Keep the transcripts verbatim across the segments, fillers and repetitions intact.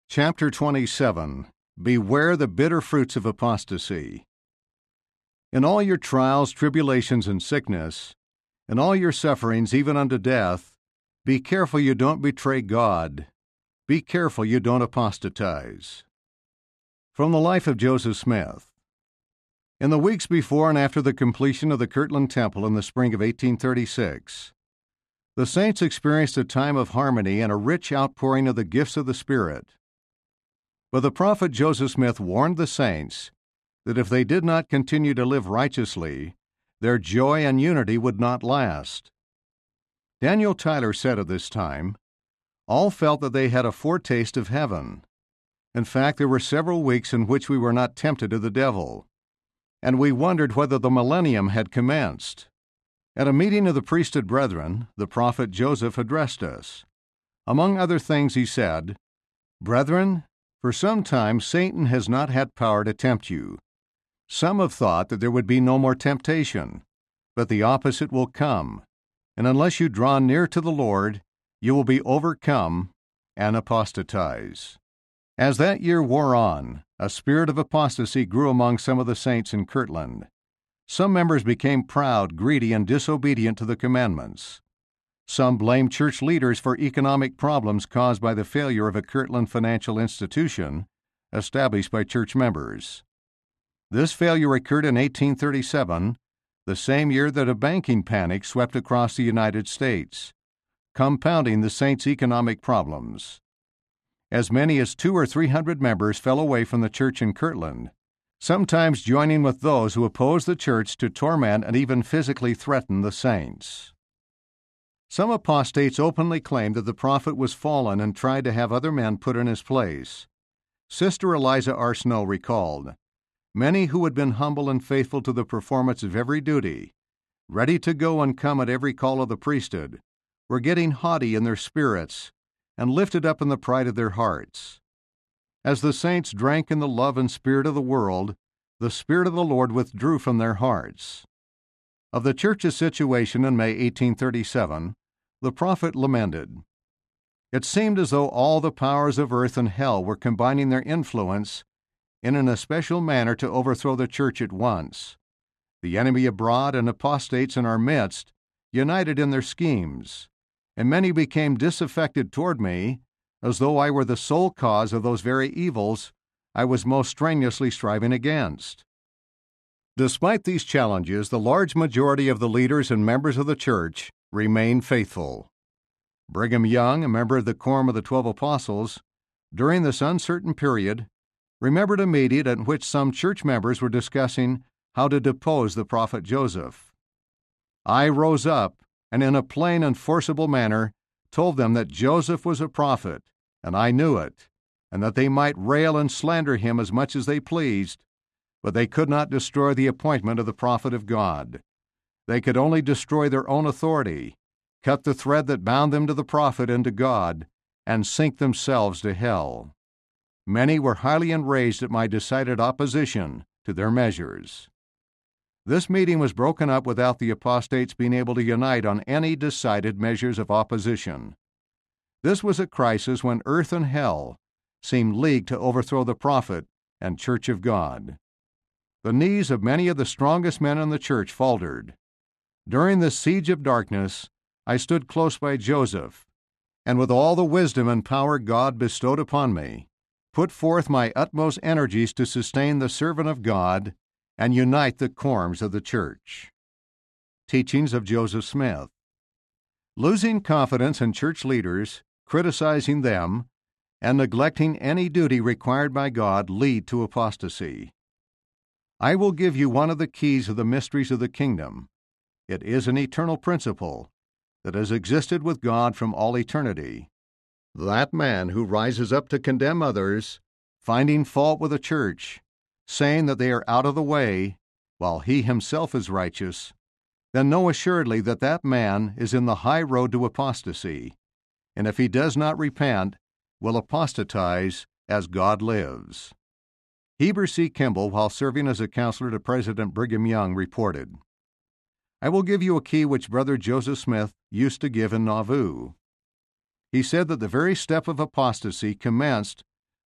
Chapter twenty-seven. Beware the bitter fruits of apostasy. In all your trials, tribulations, and sickness, in all your sufferings, even unto death, be careful you don't betray God. Be careful you don't apostatize. From the life of Joseph Smith. In the weeks before and after the completion of the Kirtland Temple in the spring of eighteen thirty-six, the saints experienced a time of harmony and a rich outpouring of the gifts of the Spirit. But the prophet Joseph Smith warned the saints that if they did not continue to live righteously, their joy and unity would not last. Daniel Tyler said at this time, "All felt that they had a foretaste of heaven. In fact, there were several weeks in which we were not tempted of the devil, and we wondered whether the millennium had commenced." At a meeting of the priesthood brethren, the prophet Joseph addressed us. Among other things he said, "Brethren, for some time Satan has not had power to tempt you. Some have thought that there would be no more temptation, but the opposite will come, and unless you draw near to the Lord, you will be overcome and apostatize." As that year wore on, a spirit of apostasy grew among some of the saints in Kirtland. Some members became proud, greedy, and disobedient to the commandments. Some blamed church leaders for economic problems caused by the failure of a Kirtland financial institution established by church members. This failure occurred in eighteen thirty-seven, the same year that a banking panic swept across the United States, compounding the saints' economic problems. As many as two or three hundred members fell away from the church in Kirtland, sometimes joining with those who opposed the church to torment and even physically threaten the saints. Some apostates openly claimed that the prophet was fallen and tried to have other men put in his place. Sister Eliza R. Snow recalled, "Many who had been humble and faithful to the performance of every duty, ready to go and come at every call of the priesthood, were getting haughty in their spirits and lifted up in the pride of their hearts. As the saints drank in the love and spirit of the world, the Spirit of the Lord withdrew from their hearts." Of the church's situation in May eighteen thirty-seven, the prophet lamented, "It seemed as though all the powers of earth and hell were combining their influence in an especial manner to overthrow the church at once. The enemy abroad and apostates in our midst united in their schemes, and many became disaffected toward me, as though I were the sole cause of those very evils I was most strenuously striving against." Despite these challenges, the large majority of the leaders and members of the church remained faithful. Brigham Young, a member of the Quorum of the Twelve Apostles, during this uncertain period, remembered a meeting at which some church members were discussing how to depose the prophet Joseph. "I rose up and in a plain and forcible manner told them that Joseph was a prophet, and I knew it, and that they might rail and slander him as much as they pleased, but they could not destroy the appointment of the prophet of God. They could only destroy their own authority, cut the thread that bound them to the prophet and to God, and sink themselves to hell." Many were highly enraged at my decided opposition to their measures. This meeting was broken up without the apostates being able to unite on any decided measures of opposition. This was a crisis when earth and hell seemed leagued to overthrow the prophet and church of God. The knees of many of the strongest men in the church faltered. During this siege of darkness, I stood close by Joseph, and with all the wisdom and power God bestowed upon me, put forth my utmost energies to sustain the servant of God and unite the quorums of the church. Teachings of Joseph Smith. Losing confidence in church leaders, criticizing them, and neglecting any duty required by God lead to apostasy. I will give you one of the keys of the mysteries of the kingdom. It is an eternal principle that has existed with God from all eternity. That man who rises up to condemn others, finding fault with the church, saying that they are out of the way, while he himself is righteous, then know assuredly that that man is in the high road to apostasy, and if he does not repent, will apostatize as God lives. Heber C. Kimball, while serving as a counselor to President Brigham Young, reported, "I will give you a key which Brother Joseph Smith used to give in Nauvoo. He said that the very step of apostasy commenced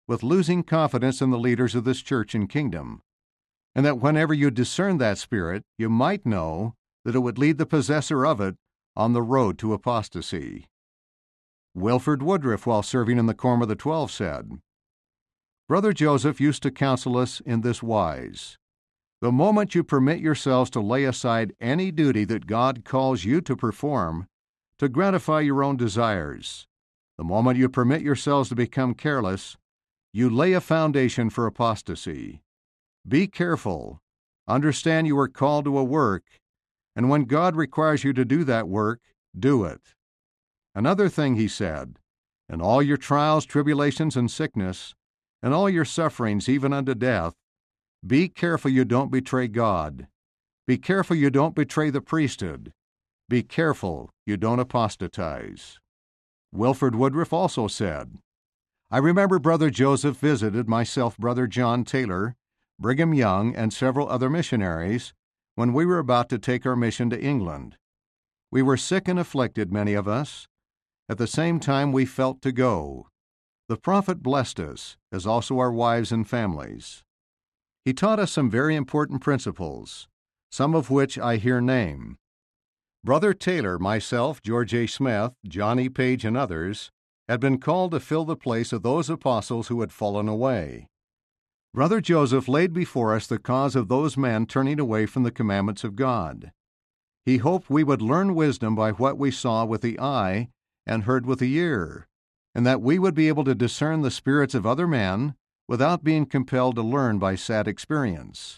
with losing confidence in the leaders of this church and kingdom, and that whenever you discern that spirit, you might know that it would lead the possessor of it on the road to apostasy. Wilford Woodruff, while serving in the Quorum of the Twelve, said, "Brother Joseph used to counsel us in this wise: the moment you permit yourselves to lay aside any duty that God calls you to perform to gratify your own desires, the moment you permit yourselves to become careless, you lay a foundation for apostasy. Be careful. Understand you are called to a work, and when God requires you to do that work, do it." Another thing he said, "In all your trials, tribulations, and sickness, and all your sufferings, even unto death, be careful you don't betray God. Be careful you don't betray the priesthood. Be careful you don't apostatize." Wilford Woodruff also said, "I remember Brother Joseph visited myself, Brother John Taylor, Brigham Young, and several other missionaries when we were about to take our mission to England. We were sick and afflicted, many of us. At the same time, we felt to go. The prophet blessed us, as also our wives and families. He taught us some very important principles, some of which I here name. Brother Taylor, myself, George A. Smith, John E. Page, and others had been called to fill the place of those apostles who had fallen away. Brother Joseph laid before us the cause of those men turning away from the commandments of God. He hoped we would learn wisdom by what we saw with the eye and heard with the ear, and that we would be able to discern the spirits of other men without being compelled to learn by sad experience.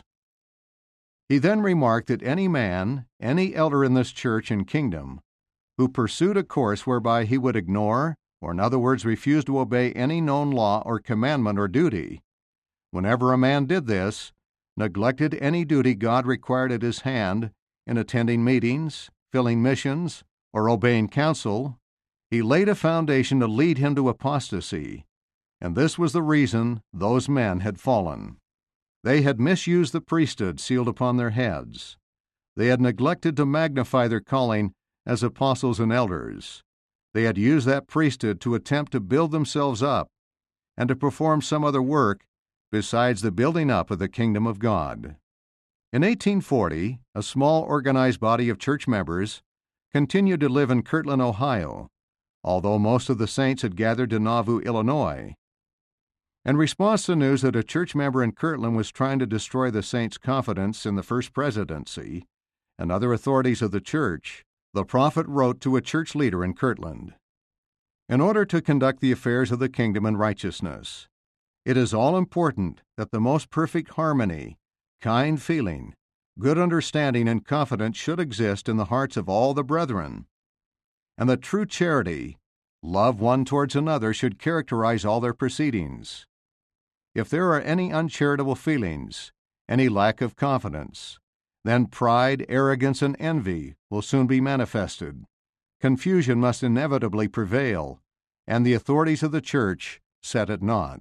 He then remarked that any man, any elder in this church and kingdom, who pursued a course whereby he would ignore, or in other words refuse to obey any known law or commandment or duty, whenever a man did this, neglected any duty God required at his hand in attending meetings, filling missions, or obeying counsel, he laid a foundation to lead him to apostasy, and this was the reason those men had fallen. They had misused the priesthood sealed upon their heads. They had neglected to magnify their calling as apostles and elders. They had used that priesthood to attempt to build themselves up and to perform some other work besides the building up of the kingdom of God. In eighteen forty, a small organized body of church members continued to live in Kirtland, Ohio, although most of the saints had gathered to Nauvoo, Illinois. In response to news that a church member in Kirtland was trying to destroy the saints' confidence in the first presidency and other authorities of the church, the prophet wrote to a church leader in Kirtland, "In order to conduct the affairs of the kingdom in righteousness, it is all important that the most perfect harmony, kind feeling, good understanding, and confidence should exist in the hearts of all the brethren, and that true charity, love one towards another, should characterize all their proceedings. If there are any uncharitable feelings, any lack of confidence, then pride, arrogance, and envy will soon be manifested. Confusion must inevitably prevail, and the authorities of the church set at naught.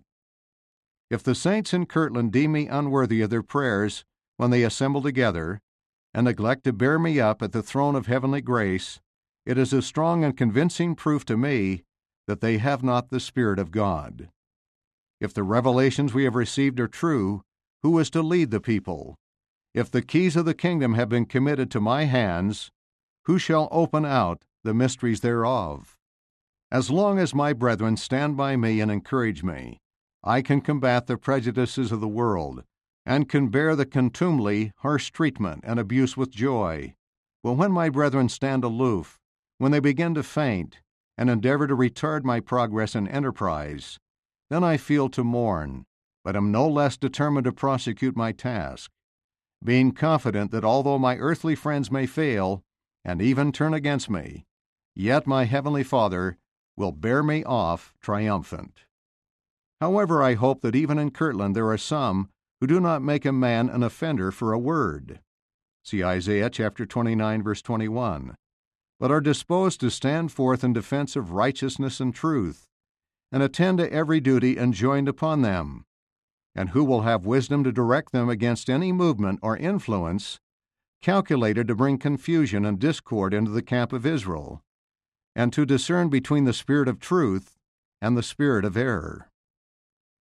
If the saints in Kirtland deem me unworthy of their prayers when they assemble together, and neglect to bear me up at the throne of heavenly grace, it is a strong and convincing proof to me that they have not the Spirit of God. If the revelations we have received are true, who is to lead the people? If the keys of the kingdom have been committed to my hands, who shall open out the mysteries thereof? As long as my brethren stand by me and encourage me, I can combat the prejudices of the world, and can bear the contumely, harsh treatment, and abuse with joy. But when my brethren stand aloof, when they begin to faint, and endeavor to retard my progress and enterprise, then I feel to mourn, but am no less determined to prosecute my task, being confident that although my earthly friends may fail, and even turn against me, yet my heavenly Father will bear me off triumphant. However, I hope that even in Kirtland there are some who do not make a man an offender for a word. See Isaiah chapter twenty-nine, verse twenty-one. But are disposed to stand forth in defense of righteousness and truth, and attend to every duty enjoined upon them, and who will have wisdom to direct them against any movement or influence calculated to bring confusion and discord into the camp of Israel, and to discern between the spirit of truth and the spirit of error.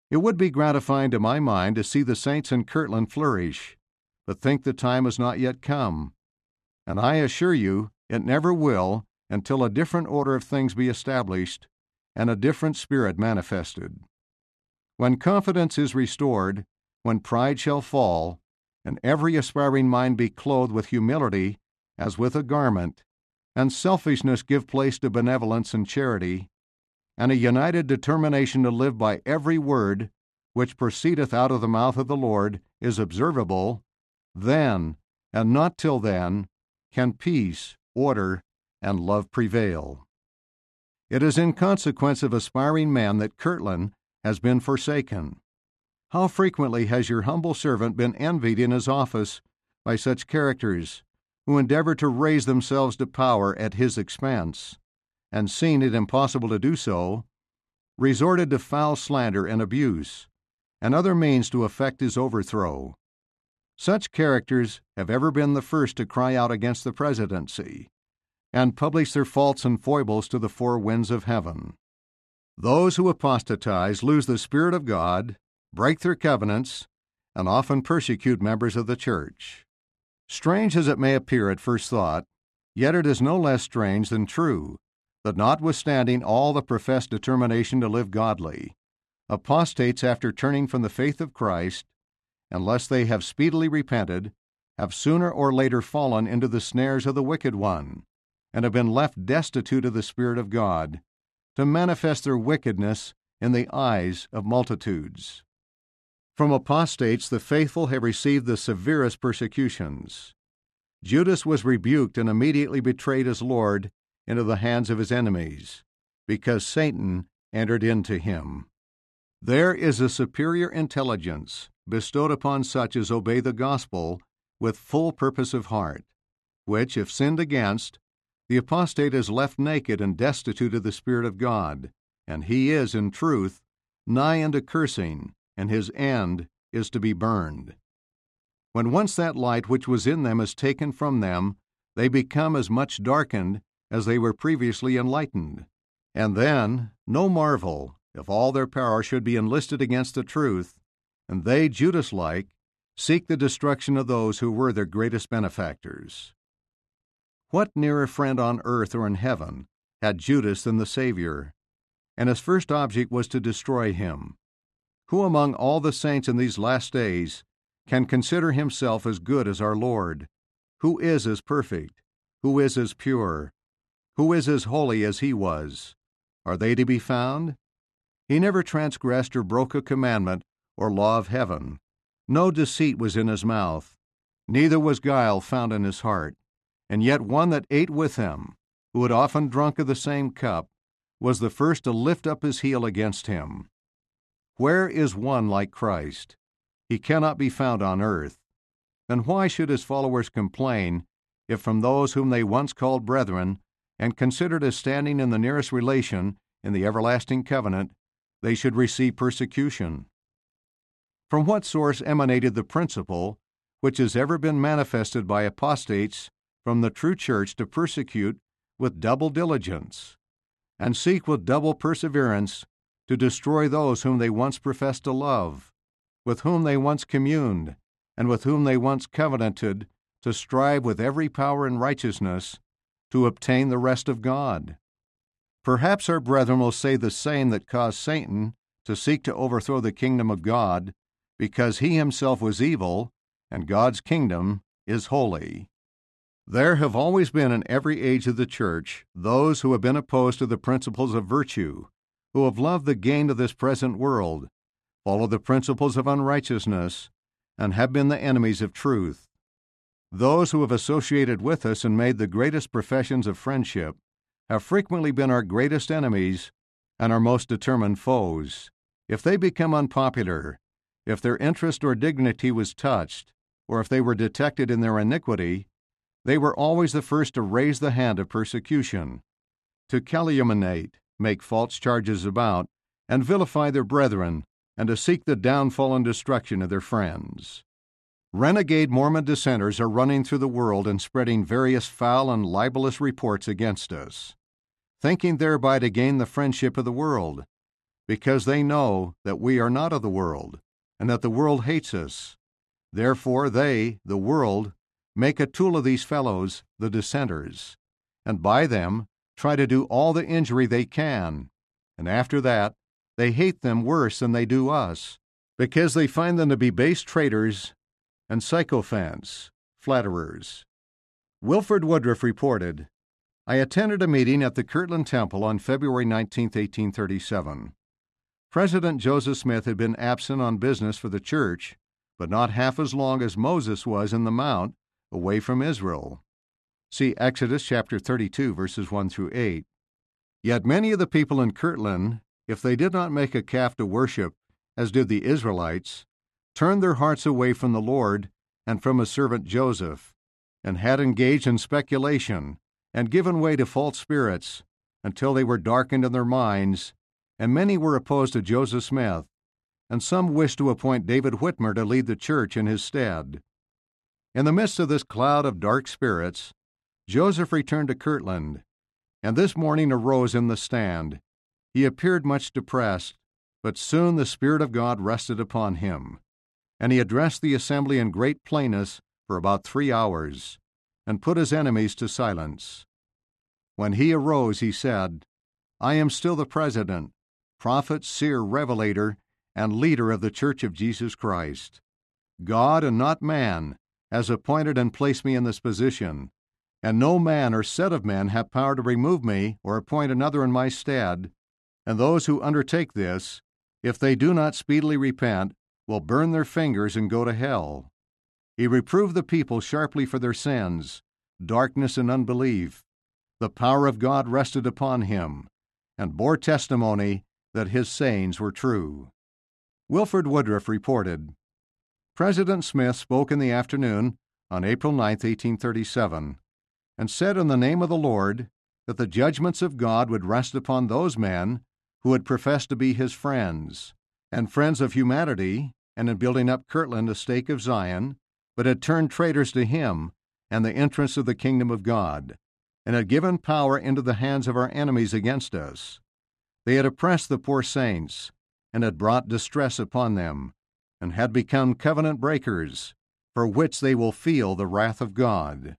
It would be gratifying to my mind to see the saints in Kirtland flourish, but think the time has not yet come. And I assure you, it never will until a different order of things be established and a different spirit manifested. When confidence is restored, when pride shall fall, and every aspiring mind be clothed with humility as with a garment, and selfishness give place to benevolence and charity, and a united determination to live by every word which proceedeth out of the mouth of the Lord is observable, then, and not till then, can peace, order, and love prevail. It is in consequence of aspiring men that Kirtland has been forsaken. How frequently has your humble servant been envied in his office by such characters, who endeavor to raise themselves to power at his expense, and seeing it impossible to do so, resorted to foul slander and abuse, and other means to effect his overthrow. Such characters have ever been the first to cry out against the presidency, and publish their faults and foibles to the four winds of heaven. Those who apostatize lose the Spirit of God, break their covenants, and often persecute members of the church. Strange as it may appear at first thought, yet it is no less strange than true that notwithstanding all the professed determination to live godly, apostates after turning from the faith of Christ, unless they have speedily repented, have sooner or later fallen into the snares of the wicked one, and have been left destitute of the Spirit of God, to manifest their wickedness in the eyes of multitudes. From apostates the faithful have received the severest persecutions. Judas was rebuked and immediately betrayed his Lord into the hands of his enemies, because Satan entered into him. There is a superior intelligence bestowed upon such as obey the gospel with full purpose of heart, which, if sinned against, the apostate is left naked and destitute of the Spirit of God, and he is, in truth, nigh unto cursing, and his end is to be burned. When once that light which was in them is taken from them, they become as much darkened as they were previously enlightened. And then, no marvel, if all their power should be enlisted against the truth, and they, Judas-like, seek the destruction of those who were their greatest benefactors. What nearer friend on earth or in heaven had Judas than the Savior? And his first object was to destroy him. Who among all the saints in these last days can consider himself as good as our Lord? Who is as perfect? Who is as pure? Who is as holy as he was? Are they to be found? He never transgressed or broke a commandment or law of heaven. No deceit was in his mouth, neither was guile found in his heart. And yet one that ate with him, who had often drunk of the same cup, was the first to lift up his heel against him. Where is one like Christ? He cannot be found on earth. Then why should his followers complain if from those whom they once called brethren, and considered as standing in the nearest relation in the everlasting covenant, they should receive persecution? From what source emanated the principle which has ever been manifested by apostates from the true church to persecute with double diligence, and seek with double perseverance to destroy those whom they once professed to love, with whom they once communed, and with whom they once covenanted to strive with every power and righteousness to obtain the rest of God? Perhaps our brethren will say the same that caused Satan to seek to overthrow the kingdom of God, because he himself was evil, and God's kingdom is holy. There have always been in every age of the church those who have been opposed to the principles of virtue, who have loved the gain of this present world, followed the principles of unrighteousness, and have been the enemies of truth. Those who have associated with us and made the greatest professions of friendship have frequently been our greatest enemies and our most determined foes. If they become unpopular, if their interest or dignity was touched, or if they were detected in their iniquity, they were always the first to raise the hand of persecution, to calumniate, make false charges about, and vilify their brethren, and to seek the downfall and destruction of their friends. Renegade Mormon dissenters are running through the world and spreading various foul and libelous reports against us, thinking thereby to gain the friendship of the world. because they know that we are not of the world, and that the world hates us. Therefore they, the world, make a tool of these fellows, the dissenters, and by them try to do all the injury they can, and after that they hate them worse than they do us, because they find them to be base traitors and sycophants, flatterers. Wilford Woodruff reported, I attended a meeting at the Kirtland Temple on February nineteenth, eighteen thirty-seven. President Joseph Smith had been absent on business for the church, but not half as long as Moses was in the mount, away from Israel. See Exodus chapter thirty-two, verses one through eight. Yet many of the people in Kirtland, if they did not make a calf to worship, as did the Israelites, turned their hearts away from the Lord and from his servant Joseph, and had engaged in speculation, and given way to false spirits, until they were darkened in their minds, and many were opposed to Joseph Smith, and some wished to appoint David Whitmer to lead the church in his stead. In the midst of this cloud of dark spirits, Joseph returned to Kirtland, and this morning arose in the stand. He appeared much depressed, but soon the Spirit of God rested upon him, and he addressed the assembly in great plainness for about three hours, and put his enemies to silence. When he arose, he said, I am still the president, prophet, seer, revelator, and leader of the Church of Jesus Christ. God, and not man, has appointed and placed me in this position, and no man or set of men have power to remove me or appoint another in my stead, and those who undertake this, if they do not speedily repent, will burn their fingers and go to hell. He reproved the people sharply for their sins, darkness and unbelief. The power of God rested upon him, and bore testimony that his sayings were true. Wilford Woodruff reported, President Smith spoke in the afternoon on April ninth, eighteen thirty-seven, and said in the name of the Lord that the judgments of God would rest upon those men who had professed to be his friends, and friends of humanity, and in building up Kirtland a stake of Zion, but had turned traitors to him and the interests of the kingdom of God, and had given power into the hands of our enemies against us. They had oppressed the poor saints, and had brought distress upon them, and had become covenant breakers, for which they will feel the wrath of God.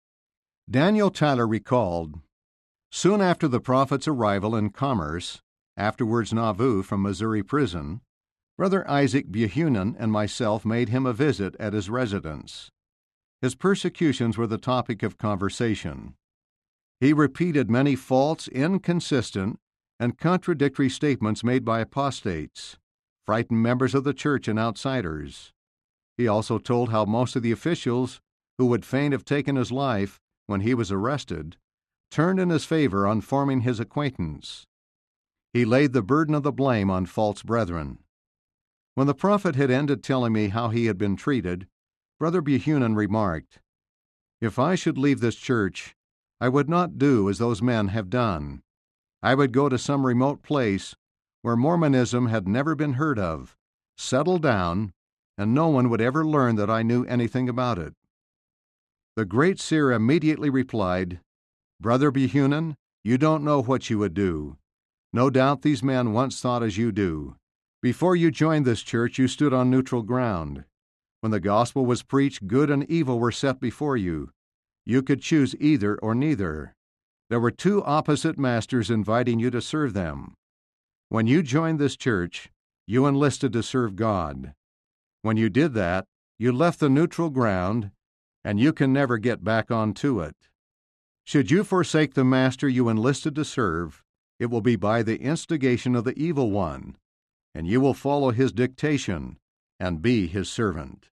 Daniel Tyler recalled, soon after the prophet's arrival in Commerce, afterwards Nauvoo, from Missouri prison, Brother Isaac Behunin and myself made him a visit at his residence. His persecutions were the topic of conversation. He repeated many false, inconsistent, and contradictory statements made by apostates, frightened members of the church and outsiders. He also told how most of the officials, who would fain have taken his life when he was arrested, turned in his favor on forming his acquaintance. He laid the burden of the blame on false brethren. When the prophet had ended telling me how he had been treated, Brother Behunin remarked, If I should leave this church, I would not do as those men have done. I would go to some remote place where Mormonism had never been heard of, settle down, and no one would ever learn that I knew anything about it. The great seer immediately replied, Brother Behunin, you don't know what you would do. No doubt these men once thought as you do. Before you joined this church, you stood on neutral ground. When the gospel was preached, good and evil were set before you. You could choose either or neither. There were two opposite masters inviting you to serve them. When you joined this church, you enlisted to serve God. When you did that, you left the neutral ground, and you can never get back onto it. Should you forsake the master you enlisted to serve, it will be by the instigation of the evil one, and you will follow his dictation and be his servant.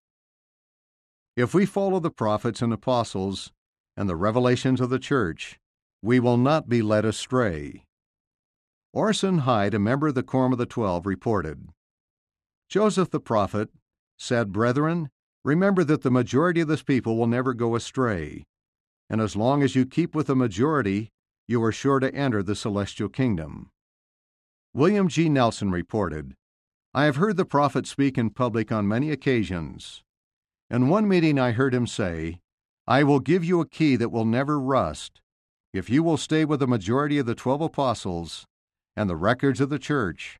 If we follow the prophets and apostles and the revelations of the church, we will not be led astray. Orson Hyde, a member of the Quorum of the Twelve, reported, Joseph the prophet said, Brethren, remember that the majority of this people will never go astray, and as long as you keep with the majority, you are sure to enter the celestial kingdom. William G. Nelson reported, I have heard the prophet speak in public on many occasions. In one meeting I heard him say, I will give you a key that will never rust. If you will stay with the majority of the twelve apostles and the records of the church,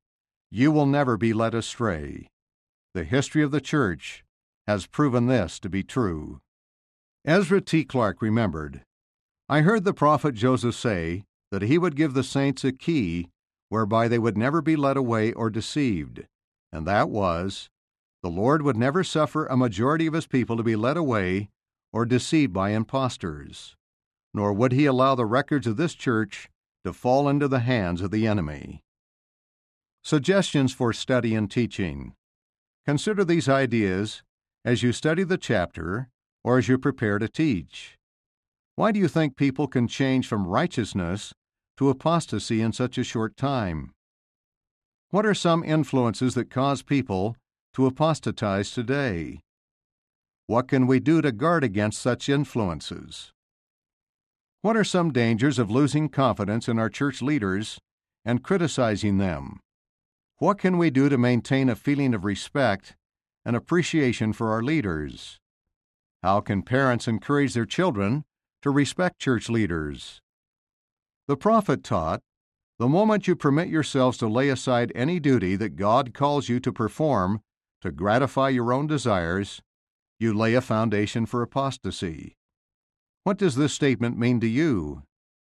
You will never be led astray. The history of the church has proven this to be true. Ezra T. Clark remembered, "I heard the prophet Joseph say that he would give the saints a key whereby they would never be led away or deceived, and that was, the Lord would never suffer a majority of his people to be led away or deceived by impostors, nor would he allow the records of this church to fall into the hands of the enemy." Suggestions for study and teaching. Consider these ideas as you study the chapter or as you prepare to teach. Why do you think people can change from righteousness to apostasy in such a short time? What are some influences that cause people to apostatize today? What can we do to guard against such influences? What are some dangers of losing confidence in our church leaders and criticizing them? What can we do to maintain a feeling of respect and appreciation for our leaders? How can parents encourage their children to respect church leaders? The prophet taught, "The moment you permit yourselves to lay aside any duty that God calls you to perform to gratify your own desires, you lay a foundation for apostasy." What does this statement mean to you?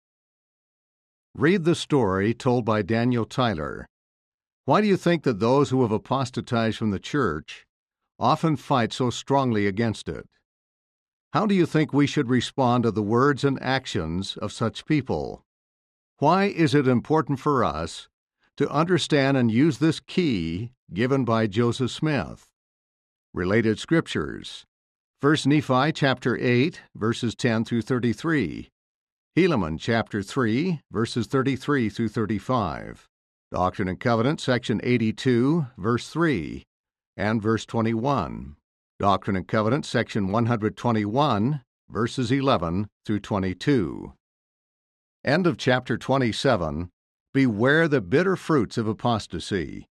Read the story told by Daniel Tyler. Why do you think that those who have apostatized from the church often fight so strongly against it? How do you think we should respond to the words and actions of such people? Why is it important for us to understand and use this key given by Joseph Smith? Related scriptures. First Nephi chapter eight, verses ten through thirty-three. Helaman chapter three, verses thirty-three through thirty-five. Doctrine and Covenants, section eighty-two, verse three, and verse twenty-one. Doctrine and Covenants, section one hundred twenty-one, verses eleven through twenty-two. End of chapter twenty-seven. Beware the bitter fruits of apostasy.